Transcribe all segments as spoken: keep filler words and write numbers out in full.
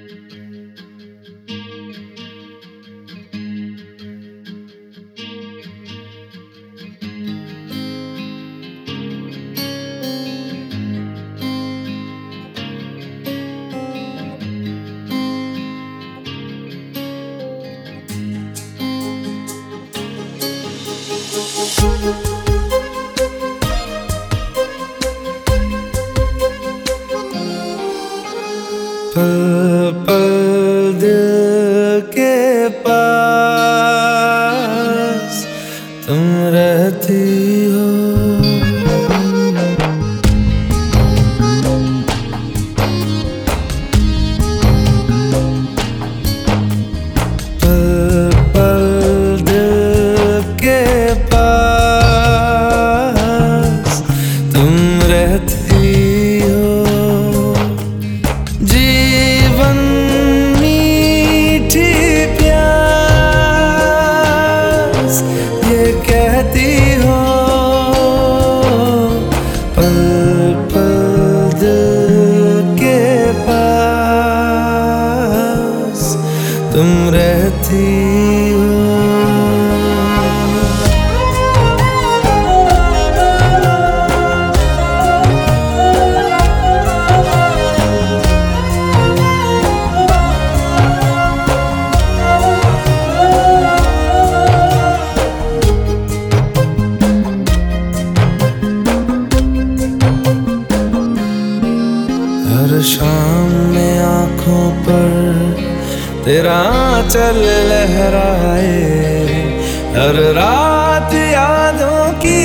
पल पल दिल के पास तुम रहती हो, पल पल दिल के पास तुम रहती हो। जीवन मीठी प्यास ये कहती हो, पल पल दिल के पास तुम रहती हो। हर शाम में आँखों पर तेरा आंचल लहराए, हर रात यादों की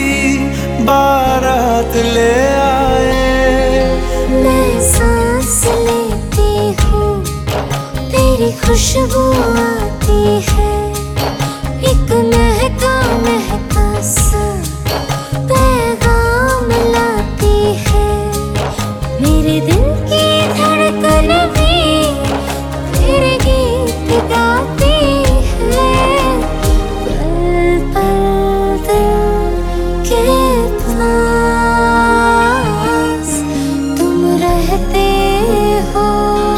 बारात ले आए। मैं सांस लेती हूँ, तेरी खुशबू आती है, एक महका महका सा पैगाम लाती है। मेरे दिल की धड़कन भी तेरे गीत गाती है। पल पल दिल के पास तुम रहते हो।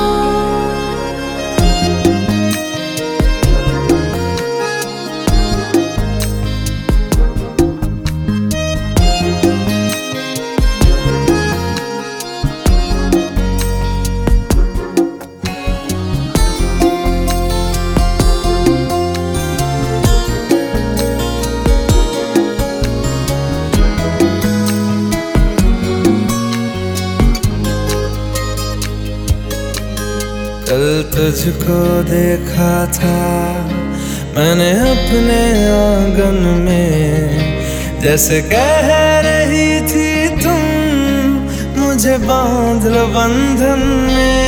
कल तुझको देखा था मैंने अपने आंगन में, जैसे कह रही थी तुम मुझे बांध लो बंधन में।